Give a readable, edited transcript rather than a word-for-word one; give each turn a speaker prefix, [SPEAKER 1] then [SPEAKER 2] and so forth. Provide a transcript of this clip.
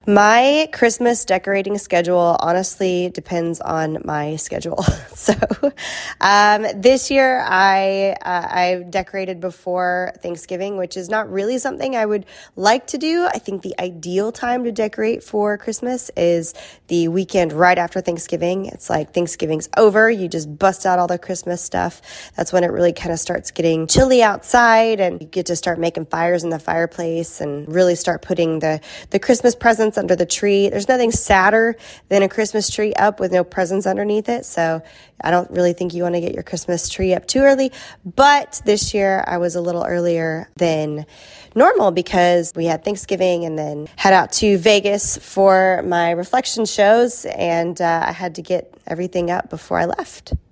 [SPEAKER 1] My Christmas decorating schedule honestly depends on my schedule. So, this year I decorated before Thanksgiving, which is not really something I would like to do. I think the ideal time to decorate for Christmas is the weekend right after Thanksgiving. It's like Thanksgiving's over, you just bust out all the Christmas stuff. That's when it really kind of starts getting chilly outside, and you get to start making fires in the fireplace and really start putting the Christmas presents under the tree. There's nothing sadder than a Christmas tree up with no presents underneath it. So I don't really think you want to get your Christmas tree up too early. But this year I was a little earlier than normal because we had Thanksgiving and then head out to Vegas for my reflection shows. And I had to get everything up before I left.